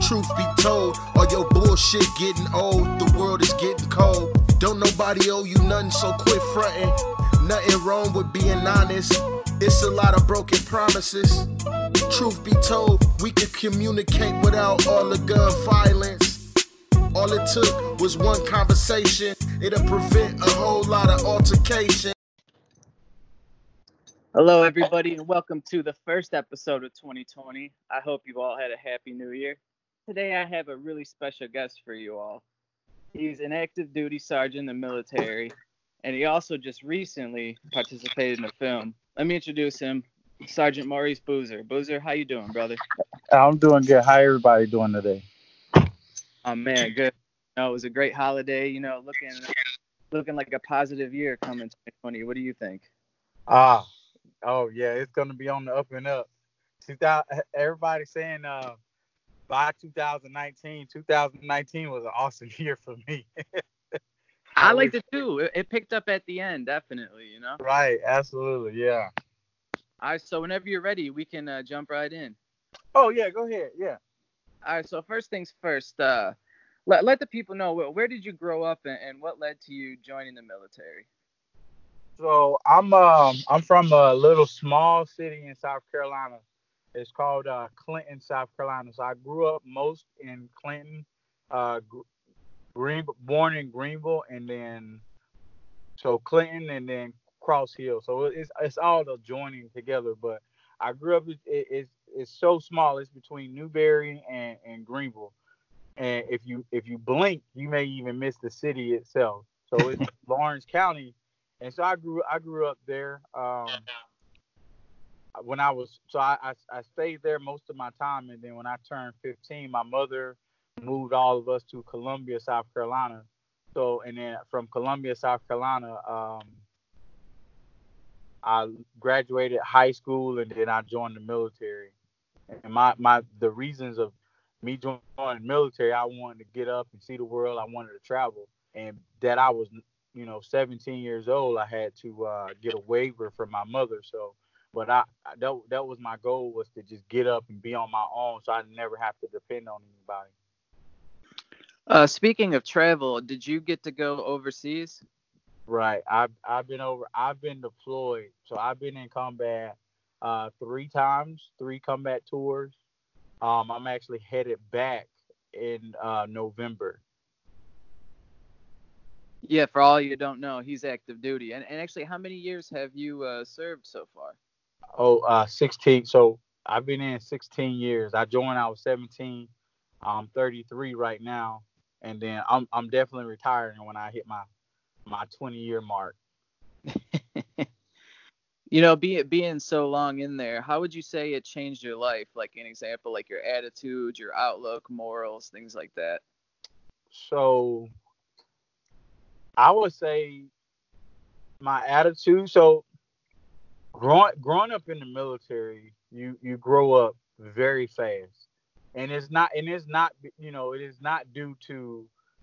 Truth be told, all your bullshit getting old. The world is getting cold. Don't nobody owe you nothing, so quit fronting. Nothing wrong with being honest. It's a lot of broken promises. Truth be told, we could communicate without all the gun violence. All it took was one conversation. It'll prevent a whole lot of altercation. Hello, everybody, and welcome to the first episode of 2020. I hope you all had a happy new year. Today, I have a really special guest for you all. He's an active duty sergeant in the military, and he also just recently participated in a film. Let me introduce him, Sergeant Maurice Boozer. Boozer, how you doing, brother? I'm doing good. How everybody doing today? Oh, man, good. It was a great holiday, looking like a positive year coming 2020. What do you think? Oh yeah, it's gonna be on the up and up. Everybody's saying by 2019 was an awesome year for me. I liked it too. It picked up at the end, definitely, Right, absolutely, yeah. All right, so whenever you're ready, we can jump right in. Oh yeah, go ahead, yeah. All right, so first things first, let the people know, where did you grow up and what led to you joining the military? So I'm from a little small city in South Carolina. It's called Clinton, South Carolina. So I grew up most in Clinton, born in Greenville, and then Clinton, and then Cross Hill. So it's all adjoining together. But I grew up. It's so small. It's between Newberry and Greenville. And if you blink, you may even miss the city itself. So it's Lawrence County. And so I grew up there. When I stayed there most of my time, and then when I turned 15, my mother moved all of us to Columbia, South Carolina. So, and then from Columbia, South Carolina, I graduated high school, and then I joined the military. And the reasons of me joining the military, I wanted to get up and see the world. I wanted to travel, and that I was 17 years old, I had to get a waiver from my mother. So, but that was my goal, was to just get up and be on my own, so I never have to depend on anybody. Speaking of travel, did you get to go overseas? Right. I've been deployed. So I've been in combat 3 times, 3 combat tours. I'm actually headed back in November. Yeah, for all you don't know, he's active duty. And actually, how many years have you served so far? 16. So I've been in 16 years. I joined when I was 17. I'm 33 right now, and then I'm definitely retiring when I hit my 20-year mark. Being so long in there, how would you say it changed your life? Like an example, like your attitude, your outlook, morals, things like that. So I would say my attitude. So growing up in the military, you grow up very fast, and it is not due to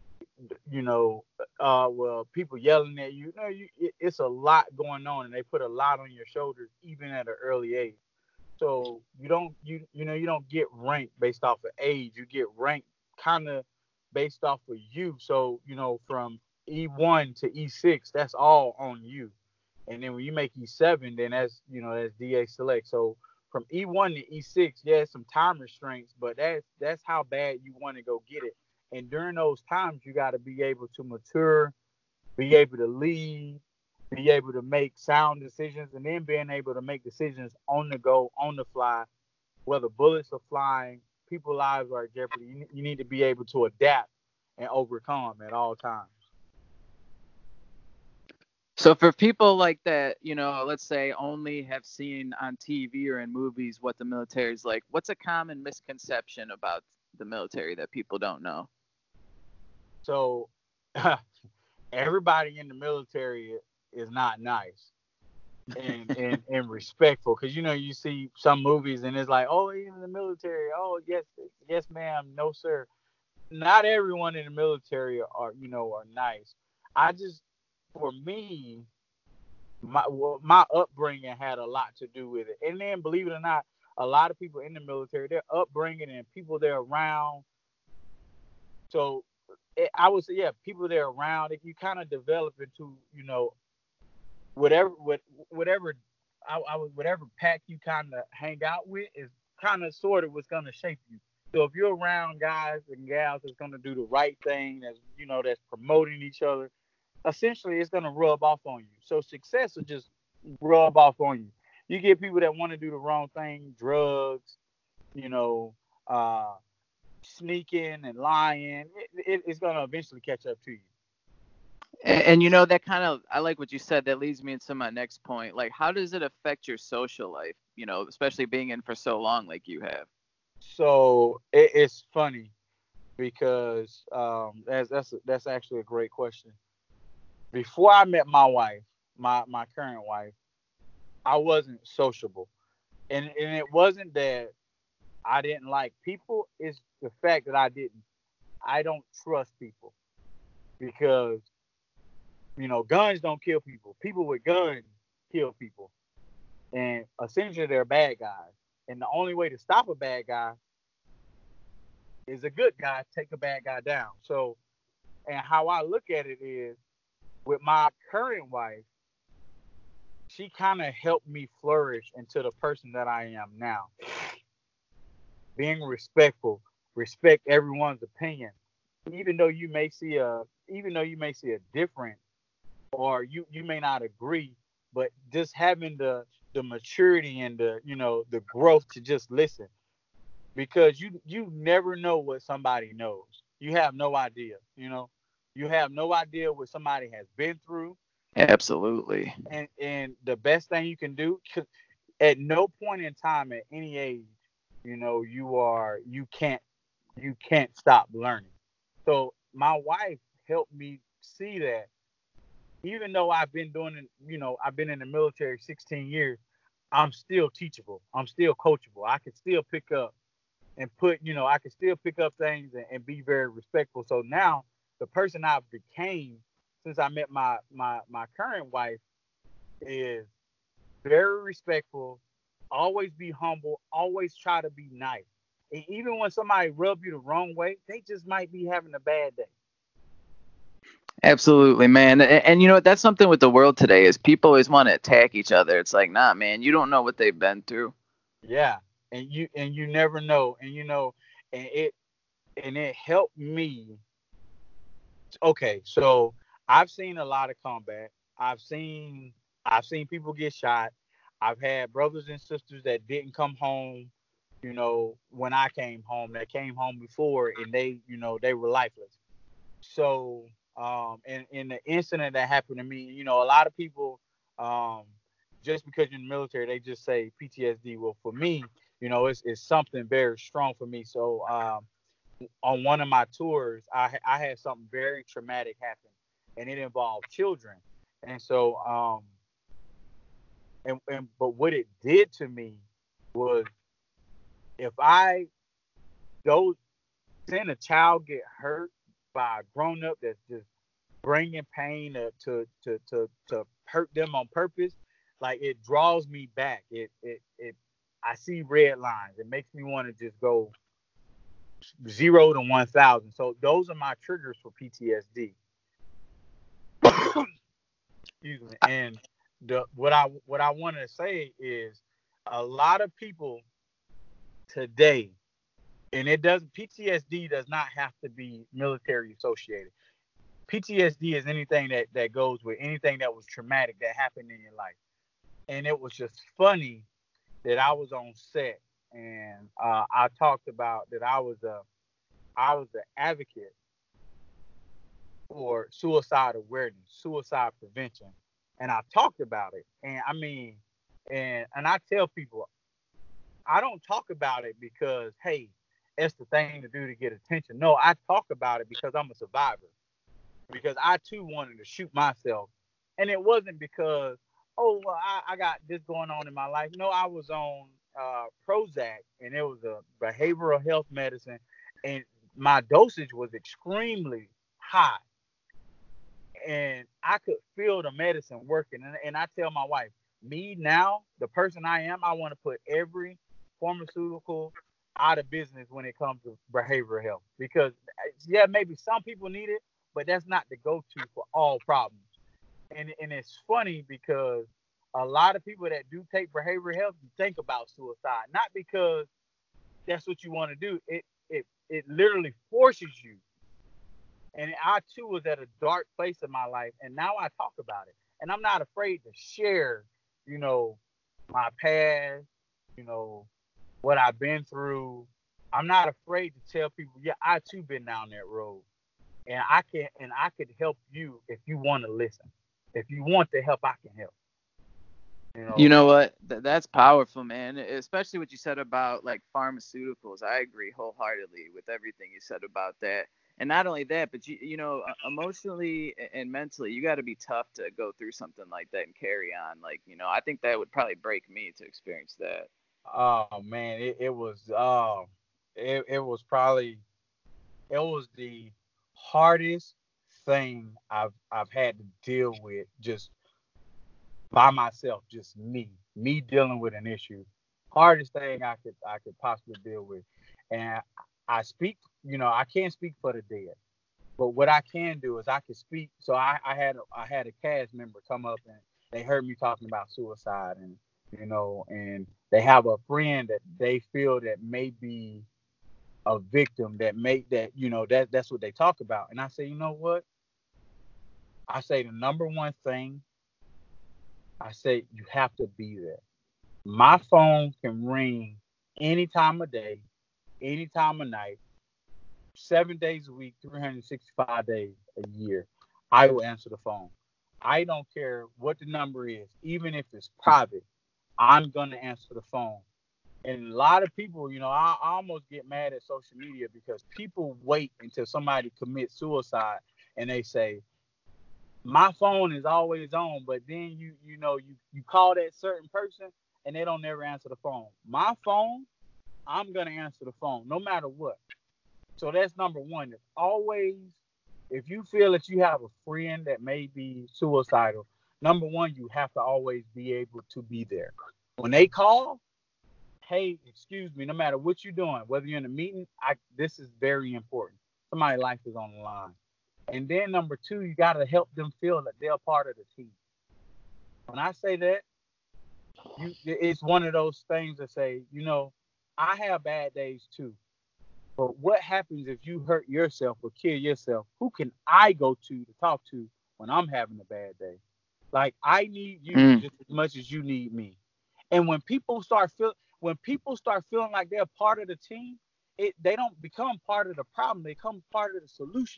people yelling at you. It's a lot going on, and they put a lot on your shoulders even at an early age. So you don't get ranked based off of age. You get ranked kind of based off of you. So from E1 to E6, that's all on you. And then when you make E7, then that's DA select. So from E1 to E6, yeah, some time restraints, but that's how bad you want to go get it. And during those times, you got to be able to mature, be able to lead, be able to make sound decisions, and then being able to make decisions on the go, on the fly, whether bullets are flying, people's lives are at jeopardy. You need to be able to adapt and overcome at all times. So for people like that, let's say only have seen on TV or in movies what the military is like, what's a common misconception about the military that people don't know? So everybody in the military is not nice and respectful, because you see some movies and it's like, oh, he's in the military, oh yes ma'am, no sir. Not everyone in the military are nice. For me, my upbringing had a lot to do with it. And then, believe it or not, a lot of people in the military, their upbringing and people they're around, So I would say, yeah, people that are around, you kind of develop into, whatever whatever whatever pack you kind of hang out with is kind of sort of what's gonna shape you. So if you're around guys and gals that's gonna do the right thing, that's promoting each other, essentially it's gonna rub off on you. So success will just rub off on you. You get people that want to do the wrong thing, drugs, you know, uh, sneaking and lying. It's gonna eventually catch up to you. And that kind of, I like what you said. That leads me into my next point. Like, how does it affect your social life? Especially being in for so long, like you have. So it's funny because that's actually a great question. Before I met my wife, my current wife, I wasn't sociable, and it wasn't that I didn't like people. It's the fact that I don't trust people because guns don't kill people. People with guns kill people, and essentially they're bad guys. And the only way to stop a bad guy is a good guy take a bad guy down. So, and how I look at it is, with my current wife, she kind of helped me flourish into the person that I am now. Being respectful, respect everyone's opinion, even though you may see a different, or you may not agree, but just having the maturity and the growth to just listen, because you never know what somebody knows. You have no idea. You have no idea what somebody has been through. Absolutely. And the best thing you can do, 'cause at no point in time at any age, you can't stop learning. So my wife helped me see that, even though I've been in the military 16 years, I'm still teachable. I'm still coachable. I can still pick up and I can still pick up things and be very respectful. So now the person I've became since I met my current wife is very respectful, always be humble, always try to be nice. And even when somebody rub you the wrong way, they just might be having a bad day. Absolutely, man. And that's something with the world today is people always want to attack each other. It's like, nah, man, you don't know what they've been through. Yeah. And you never know. And it helped me. Okay, so I've seen a lot of combat. I've seen people get shot. I've had brothers and sisters that didn't come home, when I came home, that came home before, and they were lifeless. So, and in the incident that happened to me, a lot of people, um, just because you're in the military, they just say PTSD. Well, for me, it's something very strong for me. So, on one of my tours, I had something very traumatic happen, and it involved children. And so, but what it did to me was, if I don't send a child get hurt by a grown up that's just bringing pain to hurt them on purpose, like, it draws me back. I see red lines. It makes me want to just go 0 to 1,000. So those are my triggers for PTSD. Excuse me. And what I want to say is, a lot of people today, and PTSD does not have to be military associated. PTSD is anything that goes with anything that was traumatic that happened in your life. And it was just funny that I was on set, and I talked about that I was the advocate for suicide awareness, suicide prevention, and I talked about it. And I mean, and I tell people, I don't talk about it because, hey, it's the thing to do to get attention. No, I talk about it because I'm a survivor. Because I too wanted to shoot myself, and it wasn't because, oh, well, I got this going on in my life. No, I was on Prozac, and it was a behavioral health medicine, and my dosage was extremely high, and I could feel the medicine working. And I tell my wife, me now, the person I am, I want to put every pharmaceutical out of business when it comes to behavioral health, because yeah, maybe some people need it, but that's not the go-to for all problems. And it's funny because a lot of people that do take behavioral health think about suicide, not because that's what you want to do. It literally forces you. And I too was at a dark place in my life, and now I talk about it, and I'm not afraid to share, you know, my past, you know, what I've been through. I'm not afraid to tell people, yeah, I too been down that road, and I could help you if you want to listen. If you want the help, I can help. You know what? That's powerful, man. Especially what you said about like pharmaceuticals. I agree wholeheartedly with everything you said about that. And not only that, but you know, emotionally and mentally, you got to be tough to go through something like that and carry on. Like, you know, I think that would probably break me to experience that. Oh man, it was probably it was the hardest thing I've had to deal with just by myself, just me dealing with an issue. Hardest thing I could possibly deal with. And I speak, you know, I can't speak for the dead. But what I can do is I can speak. So I had a cast member come up and they heard me talking about suicide, and you know, and they have a friend that they feel that may be a victim, that you know, that's what they talk about. And I say, you know what? I say the number one thing, I say you have to be there. My phone can ring any time of day, any time of night, 7 days a week, 365 days a year. I will answer the phone. I don't care what the number is, even if it's private, I'm going to answer the phone. And a lot of people, you know, I almost get mad at social media because people wait until somebody commits suicide and they say, my phone is always on, but then you call that certain person and they don't never answer the phone. My phone, I'm gonna answer the phone no matter what. So that's number one. It's always, if you feel that you have a friend that may be suicidal, number one, you have to always be able to be there. When they call, hey, excuse me, no matter what you're doing, whether you're in a meeting, this is very important. Somebody's life is on the line. And then number two, you got to help them feel that they're part of the team. When I say that, it's one of those things that say, you know, I have bad days too. But what happens if you hurt yourself or kill yourself? Who can I go to talk to when I'm having a bad day? Like, I need you just as much as you need me. And when people start feeling like they're part of the team, they don't become part of the problem. They become part of the solution.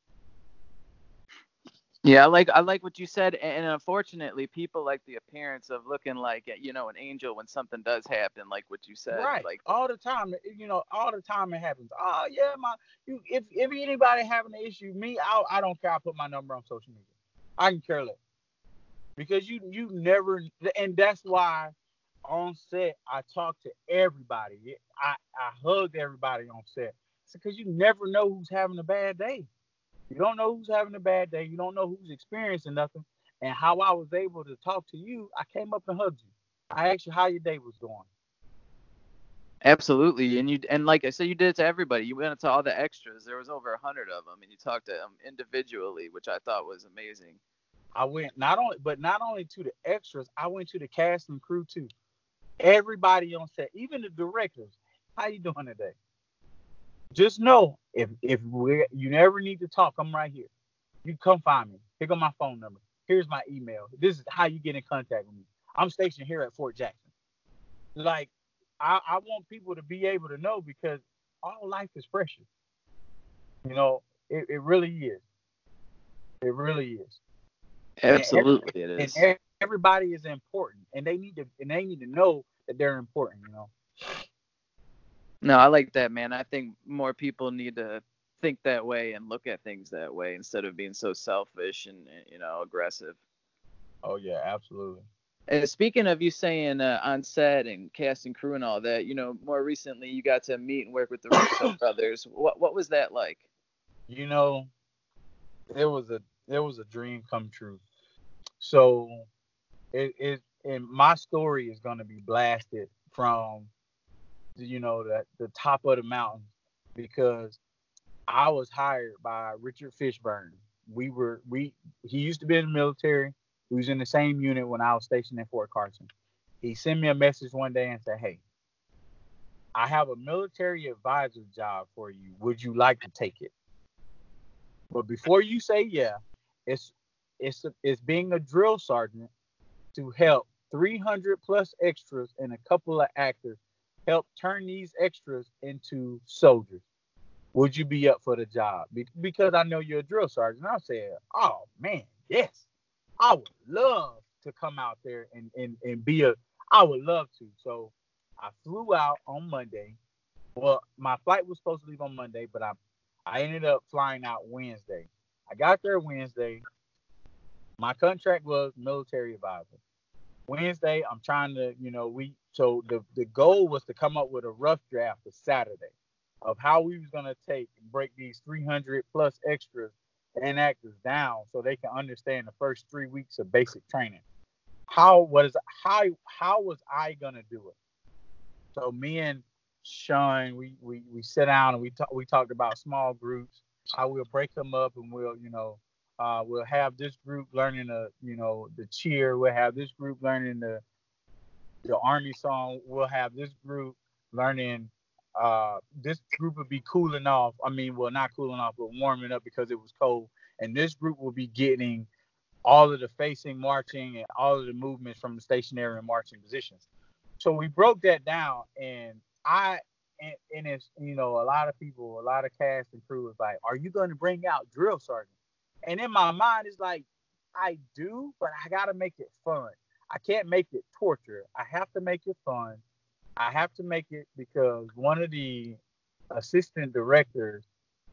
Yeah, I like what you said, and unfortunately, people like the appearance of looking like, you know, an angel when something does happen, like what you said. Right. Like, All the time, you know, all the time it happens. Oh yeah, if anybody having an issue, I don't care. I put my number on social media. I can care less because you never, and that's why on set I talk to everybody. I hug everybody on set. It's because you never know who's having a bad day. You don't know who's having a bad day. You don't know who's experiencing nothing. And how I was able to talk to you, I came up and hugged you. I asked you how your day was going. absolutely, and like I said, you did it to everybody. You went to all the extras. There was over 100 of them, and you talked to them individually, which I thought was amazing. I went not only to the extras, I went to the cast and crew too. Everybody on set, even the directors. How you doing today? Just know if you never need to talk, I'm right here. You come find me. Here go my phone number. Here's my email. This is how you get in contact with me. I'm stationed here at Fort Jackson. Like, I want people to be able to know because all life is precious. You know, it really is. It really is. And Absolutely, it is. everybody is important, and they need to know that they're important. You know. No, I like that, man. I think more people need to think that way and look at things that way instead of being so selfish and, you know, aggressive. Oh yeah, absolutely. And speaking of you saying on set and cast and crew and all that, you know, more recently you got to meet and work with the Russo brothers. What was that like? You know, it was a dream come true. So and my story is gonna be blasted from the top of the mountain because I was hired by Richard Fishburne. He used to be in the military. He was in the same unit when I was stationed in Fort Carson. He sent me a message one day and said, "Hey, I have a military advisor job for you. Would you like to take it? But before you say yeah, it's it's being a drill sergeant to help 300 plus extras and a couple of actors help turn these extras into soldiers. Would you be up for the job? Because I know you're a drill sergeant." I said, "Oh man, yes. I would love to come out there and be a, I would love to." So I flew out on Monday. Well, my flight was supposed to leave on Monday, but I ended up flying out Wednesday. I got there Wednesday. My contract was military advisor. Wednesday, I'm trying to, so the goal was to come up with a rough draft for Saturday of how we was gonna take and break these 300 plus extras and actors down so they can understand the first 3 weeks of basic training. How was I gonna do it? So me and Sean, we sit down and we talked about small groups, how we'll break them up, and we'll have this group learning the cheer. We'll have this group learning the army song. We'll have this group learning. This group would be cooling off. I mean, well, not cooling off, but warming up because it was cold. And this group will be getting all of the facing, marching, and all of the movements from the stationary and marching positions. So we broke that down, and it's a lot of people, a lot of cast and crew was like, "Are you going to bring out drill sergeant?" And in my mind, it's like, I do, but I got to make it fun. I can't make it torture. I have to make it fun. I have to make it because one of the assistant directors,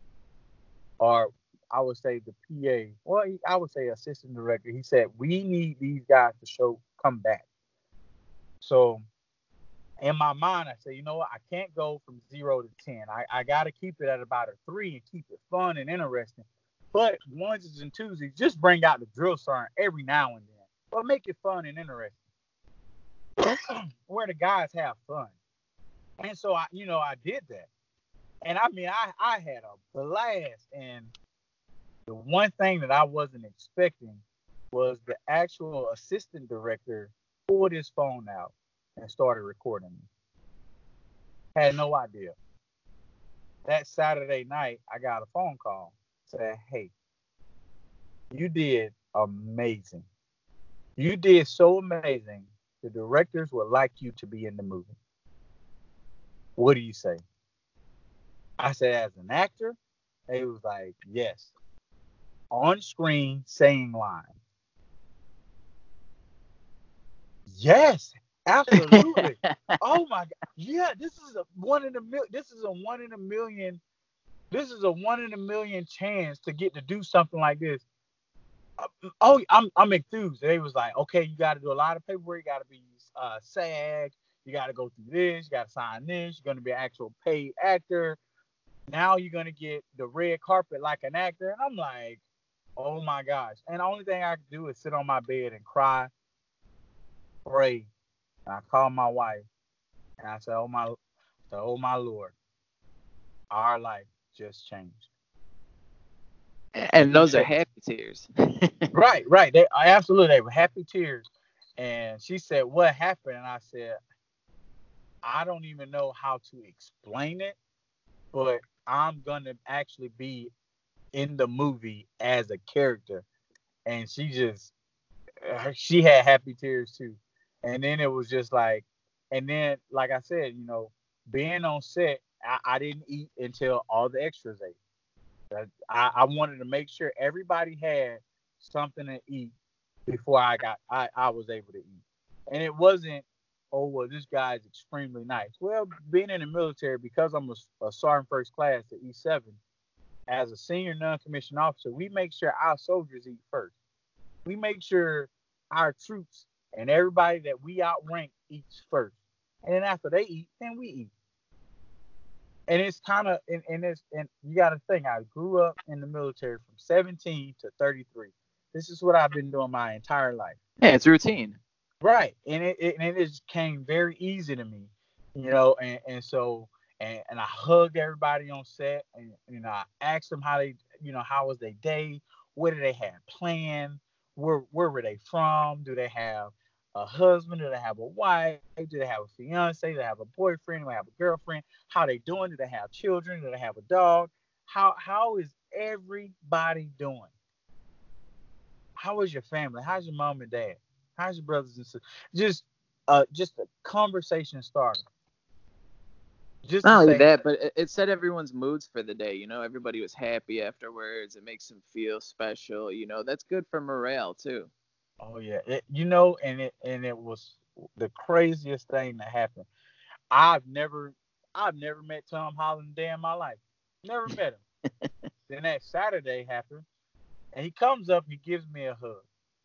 or I would say the PA, well, I would say assistant director, he said, "We need these guys to come back." So in my mind, I say, you know what? I can't go from 0 to 10. I got to keep it at about a 3 and keep it fun and interesting. But onesies and twosies, just bring out the drill sergeant every now and then. But make it fun and interesting. Where the guys have fun. And so I did that. And I mean, I had a blast. And the one thing that I wasn't expecting was the actual assistant director pulled his phone out and started recording me. Had no idea. That Saturday night, I got a phone call. Said, "Hey, you did amazing. You did so amazing. The directors would like you to be in the movie. What do you say?" I said, "As an actor?" They was like, "Yes. On screen, saying lines." Yes, absolutely. Oh my God. Yeah, this is a one in a million. This is a 1 in a million. This is a 1 in a million chance to get to do something like this. Oh, I'm enthused. They was like, "Okay, you got to do a lot of paperwork. You got to be SAG. You got to go through this. You got to sign this. You're going to be an actual paid actor. Now you're going to get the red carpet like an actor." And I'm like, oh my gosh. And the only thing I could do is sit on my bed and cry, pray. And I called my wife and I said, oh my Lord, our life just changed. And those are happy tears. Right. They were happy tears. And she said, "What happened?" And I said, "I don't even know how to explain it, but I'm going to actually be in the movie as a character." And she had happy tears too. And then it was just like, and then, like I said, being on set, I didn't eat until all the extras ate. I wanted to make sure everybody had something to eat before I was able to eat. And it wasn't, "Oh, well, this guy's extremely nice." Well, being in the military, because I'm a sergeant first class at E7, as a senior non-commissioned officer, we make sure our soldiers eat first. We make sure our troops and everybody that we outrank eats first. And then after they eat, then we eat. And it's kind of, and you got to think, I grew up in the military from 17 to 33. This is what I've been doing my entire life. Yeah, it's routine. Right. And it just came very easy to me, and so and I hugged everybody on set, and I asked them how they, how was their day, what did they have planned, where were they from, do they have a husband, do they have a wife, do they have a fiance, do they have a boyfriend, do they have a girlfriend, how they doing, do they have children, do they have a dog, how is everybody doing? How is your family? How's your mom and dad? How's your brothers and sisters? Just a conversation starter. Just Not to only say, that, but it set everyone's moods for the day. You know, everybody was happy afterwards. It makes them feel special. You know, that's good for morale too. oh yeah, and it was the craziest thing that happened. I've never met Tom Holland a day in my life. Never met him. Then that Saturday happened, and he comes up, he gives me a hug,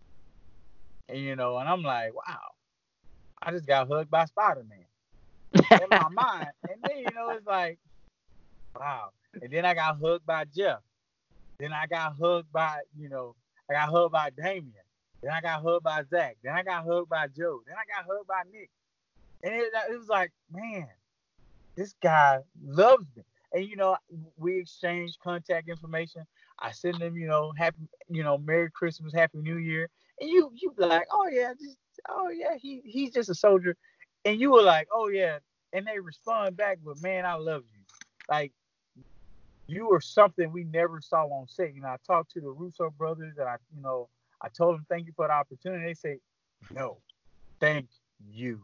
and and I'm like, wow, I just got hugged by Spider-Man in my mind, and then it's like, wow, and then I got hugged by Jeff, then I got hugged by I got hugged by Damien, then I got hugged by Zach, then I got hugged by Joe, then I got hugged by Nick, and it was like, man, this guy loves me. And we exchanged contact information. I send him, happy, Merry Christmas, Happy New Year. And you be like, oh yeah, he's just a soldier. And you were like, oh yeah. And they respond back with, man, I love you. Like, you were something we never saw on set. I talked to the Russo brothers, and I told them thank you for the opportunity. They say, no, thank you.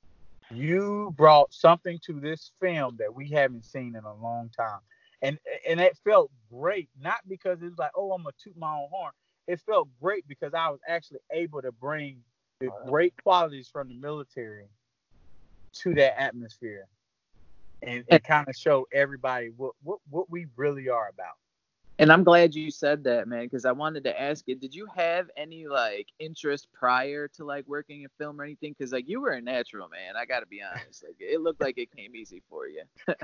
You brought something to this film that we haven't seen in a long time. And it felt great, not because it was like, oh, I'm going to toot my own horn. It felt great because I was actually able to bring the great qualities from the military to that atmosphere and kind of show everybody what we really are about. And I'm glad you said that, man, because I wanted to ask you, did you have any like interest prior to like working in film or anything? Because like you were a natural, man. I got to be honest. Like it looked like it came easy for you.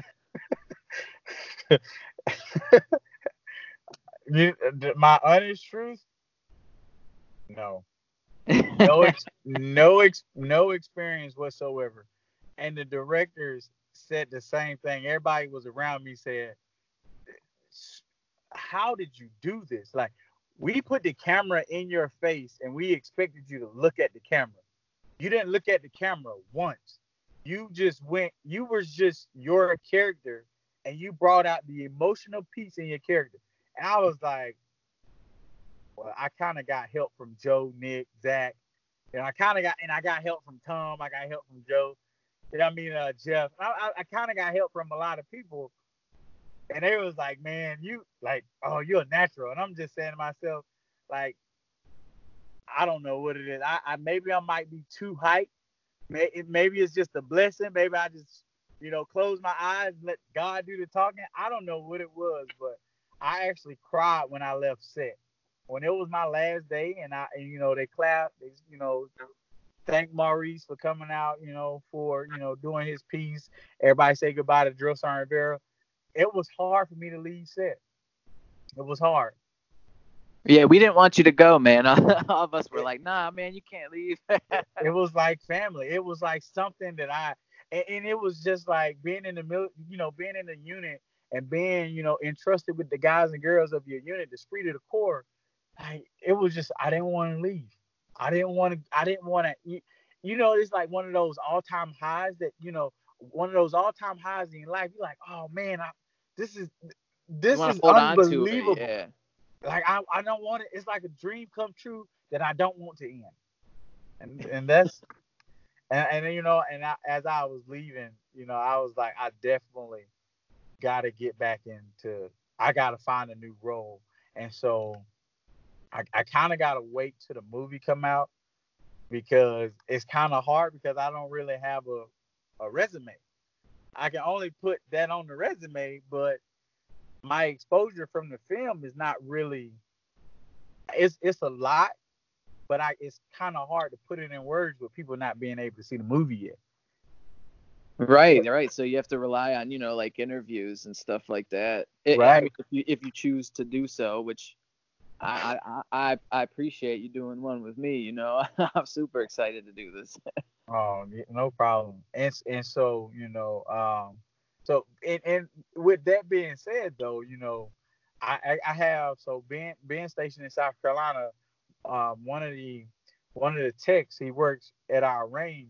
My honest truth, no, no experience whatsoever. And the directors said the same thing. Everybody was around me said, how did you do this? Like, we put the camera in your face and we expected you to look at the camera. You didn't look at the camera once. You were just your character, and you brought out the emotional piece in your character. And I was like, well, I kind of got help from Joe, Nick, Zach. I got help from Tom. I got help from Joe. Jeff. I kind of got help from a lot of people. And they was like, man, you're a natural. And I'm just saying to myself, like, I don't know what it is. Maybe I might be too hyped. Maybe it's just a blessing. Maybe I just, close my eyes and let God do the talking. I don't know what it was, but I actually cried when I left set. When it was my last day and they clapped, thank Maurice for coming out, for, doing his piece. Everybody say goodbye to Drill Sergeant Rivera. It was hard for me to leave set. It was hard. Yeah, we didn't want you to go, man. All of us were like, nah, man, you can't leave. It was like family. It was like something that and it was just like being in the being in the unit and being, entrusted with the guys and girls of your unit, the esprit de the corps. Like, it was just, I didn't want to leave. I didn't want to, it's like one of those all-time highs that, one of those all-time highs in your life. You're like, oh man, this is unbelievable. Yeah. Like, I don't want it. It's like a dream come true that I don't want to end. And that's, as I was leaving, I was like, I definitely got to get back I got to find a new role. And so I kind of got to wait till the movie come out, because it's kind of hard because I don't really have a resume. I can only put that on the resume, but my exposure from the film is not really, it's a lot, but it's kind of hard to put it in words with people not being able to see the movie yet. Right. So you have to rely on, like interviews and stuff like that. Right. If you choose to do so, which I appreciate you doing one with me. I'm super excited to do this. Oh, no problem. And so, So and with that being said, though, I have being stationed in South Carolina. One of the techs, he works at our range.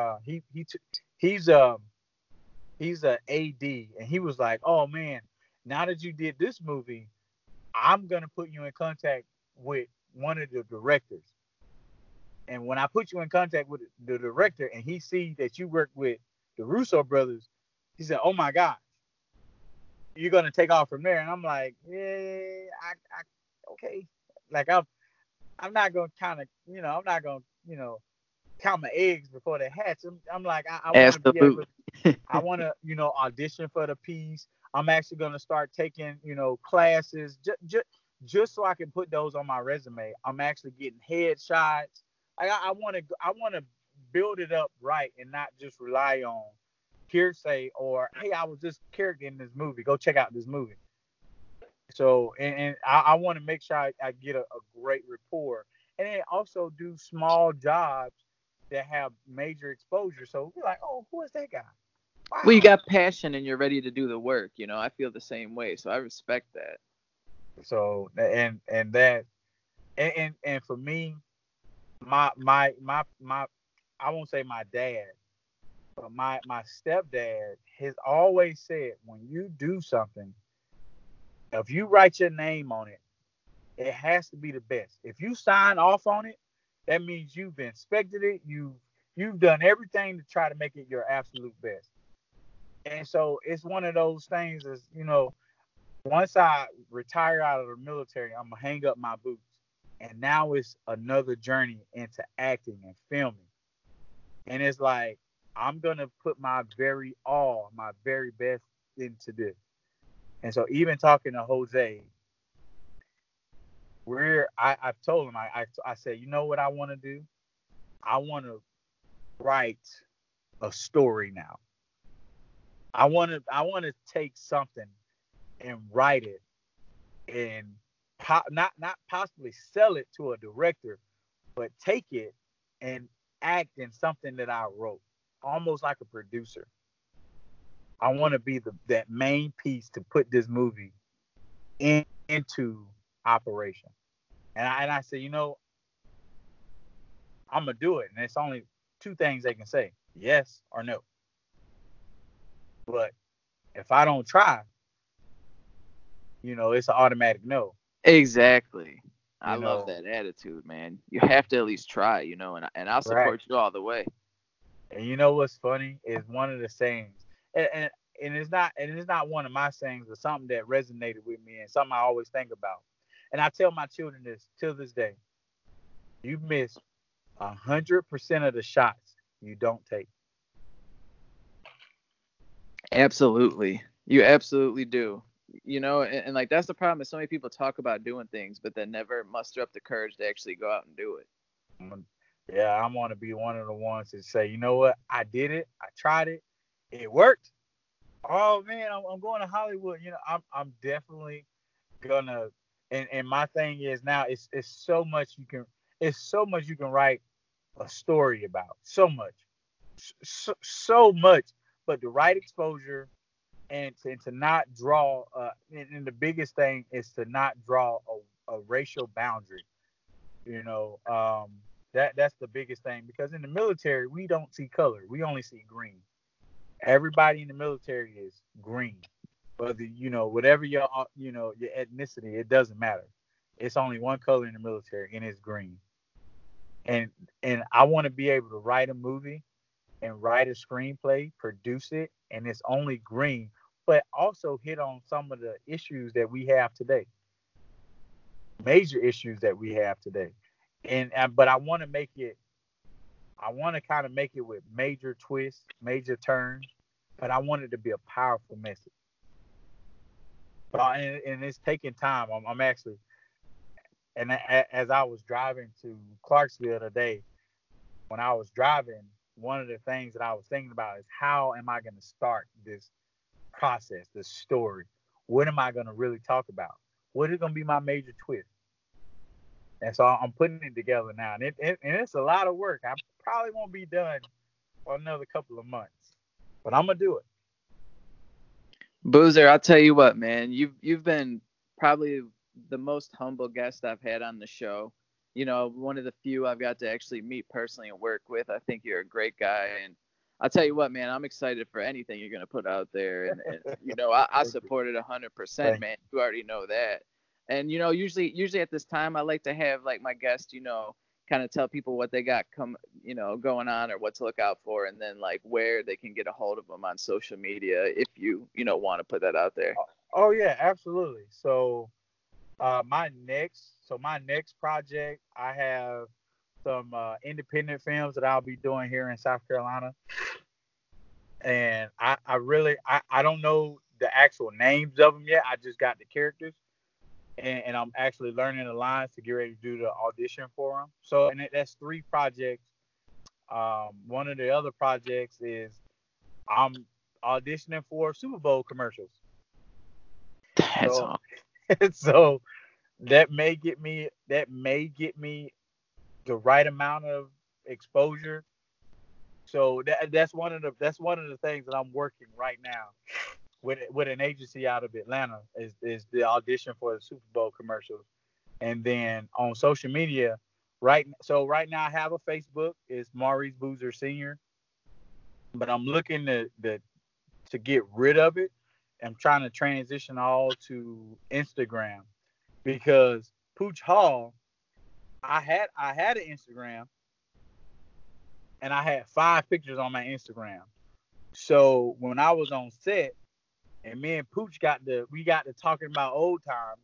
He's he's a AD, and he was like, "Oh man, now that you did this movie, I'm gonna put you in contact with one of the directors. And when I put you in contact with the director, and he see that you work with the Russo brothers, he said, "Oh my God, you're gonna take off from there." And I'm like, "Yeah, okay." Like I'm not gonna I'm not gonna count my eggs before they hatch. I'm like, I want to be able, Absolutely. I want to, audition for the piece. I'm actually gonna start taking, classes just so I can put those on my resume. I'm actually getting headshots. I want to build it up right and not just rely on hearsay or, hey, I was this character in this movie. Go check out this movie. So, and I want to make sure I get a great rapport, and then also do small jobs that have major exposure. So we're like, oh, who is that guy? Wow. Well, you got passion and you're ready to do the work. I feel the same way, so I respect that. So and that and for me, my I won't say my dad, but my stepdad has always said, when you do something, if you write your name on it, it has to be the best. If you sign off on it, that means you've inspected it. You've done everything to try to make it your absolute best. And so it's one of those things once I retire out of the military, I'm going to hang up my boots. And now it's another journey into acting and filming. And it's like, I'm going to put my very best into this. And so even talking to Jose, I've told him, I said, you know what I want to do? I want to write a story now. I want to take something and write it and not possibly sell it to a director, but take it and act in something that I wrote, almost like a producer. I want to be that main piece to put this movie into operation. And I said, I'm gonna do it. And it's only two things they can say: yes or no. But if I don't try, it's an automatic no. Exactly. I love that attitude, man. You have to at least try, and I'll support you all the way. And you know what's funny is one of the sayings, and it's not one of my sayings, but something that resonated with me and something I always think about. And I tell my children this till this day: you miss 100% of the shots you don't take. Absolutely. You absolutely do. And like that's the problem is so many people talk about doing things, but then never muster up the courage to actually go out and do it. Yeah, I want to be one of the ones that say, you know what, I did it, I tried it, it worked. Oh man, I'm going to Hollywood. I'm definitely gonna. And my thing is now it's so much you can write a story about, so much, but the right exposure and to not draw. And the biggest thing is to not draw a racial boundary. That's the biggest thing, because in the military we don't see color, we only see green. Everybody in the military is green. Whether whatever your ethnicity, it doesn't matter. It's only one color in the military, and it's green. And I want to be able to write a movie and write a screenplay, produce it, and it's only green, but also hit on some of the issues that we have today, major issues that we have today. But I want to kind of make it with major twists, major turns, but I want it to be a powerful message. And it's taking time. I'm actually, and as I was driving to Clarksville today, when I was driving, one of the things that I was thinking about is, how am I going to start this process, this story? What am I going to really talk about? What is going to be my major twist? And so I'm putting it together now, and it's a lot of work. I probably won't be done for another couple of months, but I'm gonna do it. Boozer, I'll tell you what, man. You've been probably the most humble guest I've had on the show. You know, one of the few I've got to actually meet personally and work with. I think you're a great guy, and I'll tell you what, man. I'm excited for anything you're gonna put out there, and you know, I Thank you. support it 100%, Thank man. You already know that. And you know, usually at this time, I like to have like my guest, you know, kind of tell people what they got going on or what to look out for, and then like where they can get a hold of them on social media if you want to put that out there. Oh yeah, absolutely. So my next project, I have some independent films that I'll be doing here in South Carolina, and I don't know the actual names of them yet. I just got the characters, and I'm actually learning the lines to get ready to do the audition for them. So, and that's 3 projects. One of the other projects is I'm auditioning for Super Bowl commercials. That's So, all. so that may get me the right amount of exposure. So that's one of the things that I'm working right now with an agency out of Atlanta is the audition for the Super Bowl commercials. And then on social media, right now I have a Facebook. It's Maurice Boozer Senior, but I'm looking to get rid of it. I'm trying to transition all to Instagram because Pooch Hall, I had an Instagram and I had 5 pictures on my Instagram. So when I was on set and me and Pooch got to talking about old times,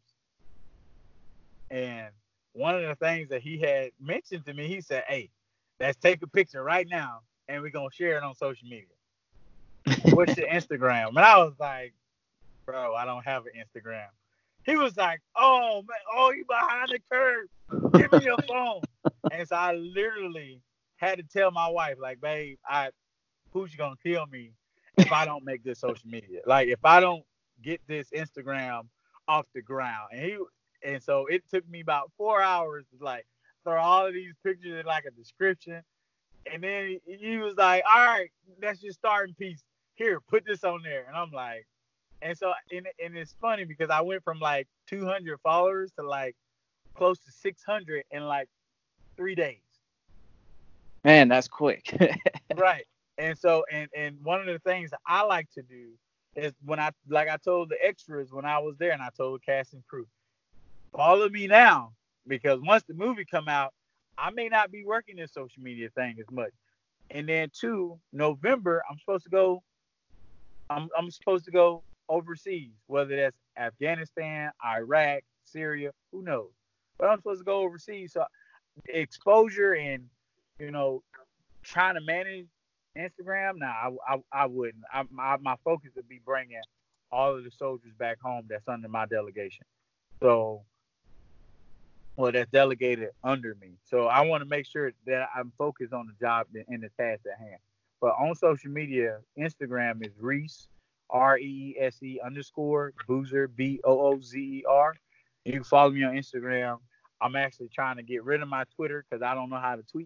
and one of the things that he had mentioned to me, he said, "Hey, let's take a picture right now and we're gonna share it on social media. What's your Instagram?" And I was like, "Bro, I don't have an Instagram." He was like, "Oh man, oh, you behind the curve. Give me your phone." And so I literally had to tell my wife, like, "Babe, Pooch gonna kill me if I don't make this social media. Like, if I don't get this Instagram off the ground." And so it took me about 4 hours to like throw all of these pictures in like a description. And then he was like, "All right, that's your starting piece. Here, put this on there." And I'm like, and so, and it's funny because I went from like 200 followers to like close to 600 in like 3 days. Man, that's quick. Right. And so, and one of the things that I like to do is like I told the extras when I was there, and I told the cast and crew, follow me now, because once the movie come out, I may not be working this social media thing as much. And then 2 November, I'm supposed to go overseas, whether that's Afghanistan, Iraq, Syria, who knows. But I'm supposed to go overseas. So exposure and, you know, trying to manage Instagram, nah, I wouldn't. My focus would be bringing all of the soldiers back home that's under my delegation. So, well, that's delegated under me. So I want to make sure that I'm focused on the job and the task at hand. But on social media, Instagram is Reese, REESE underscore Boozer, BOOZER. You can follow me on Instagram. I'm actually trying to get rid of my Twitter because I don't know how to tweet.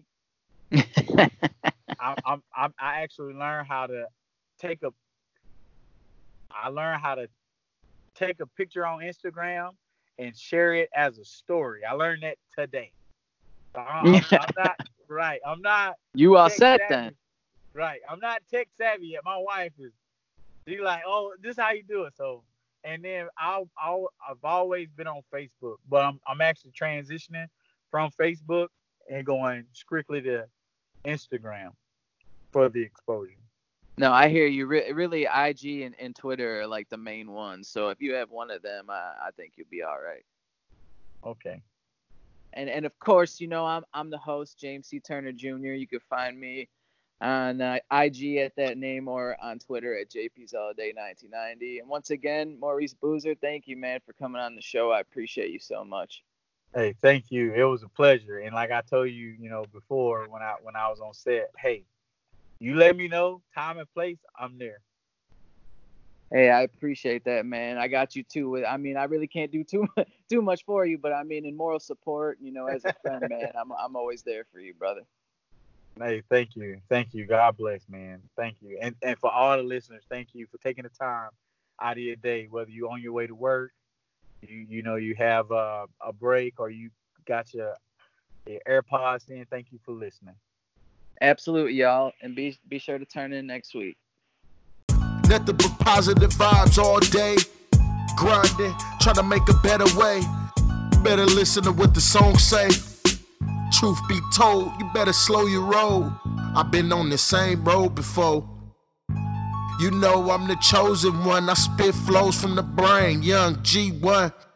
I actually learned how to take a I learned how to take a picture on Instagram and share it as a story. I learned that today. So I'm not right. I'm not You all tech set savvy. then. Right. I'm not tech savvy yet. My wife is. She's like, "Oh, this is how you do it." So, and then I've always been on Facebook, but I'm actually transitioning from Facebook and going strictly to Instagram for the exposure. No, I hear you. Really, IG and Twitter are like the main ones. So if you have one of them, I think you'll be all right. Okay. And of course, you know, I'm the host, James C. Turner Jr. You can find me on IG at that name or on Twitter at JP's All Day 1990. And once again, Maurice Boozer, thank you, man, for coming on the show. I appreciate you so much. Hey, thank you. It was a pleasure. And like I told you, before when I was on set, hey, you let me know time and place, I'm there. Hey, I appreciate that, man. I got you too. I mean, I really can't do too much for you, but I mean, in moral support, you know, as a friend, man, I'm always there for you, brother. Hey, thank you. Thank you. God bless, man. Thank you. And for all the listeners, thank you for taking the time out of your day, whether you're on your way to work, you have a break, or you got your AirPods in. Thank you for listening. Absolutely, y'all. And be sure to turn in next week. Nothing but positive vibes all day. Grinding, trying to make a better way. Better listen to what the song say. Truth be told, you better slow your roll. I've been on the same road before. You know I'm the chosen one. I spit flows from the brain. Young G1.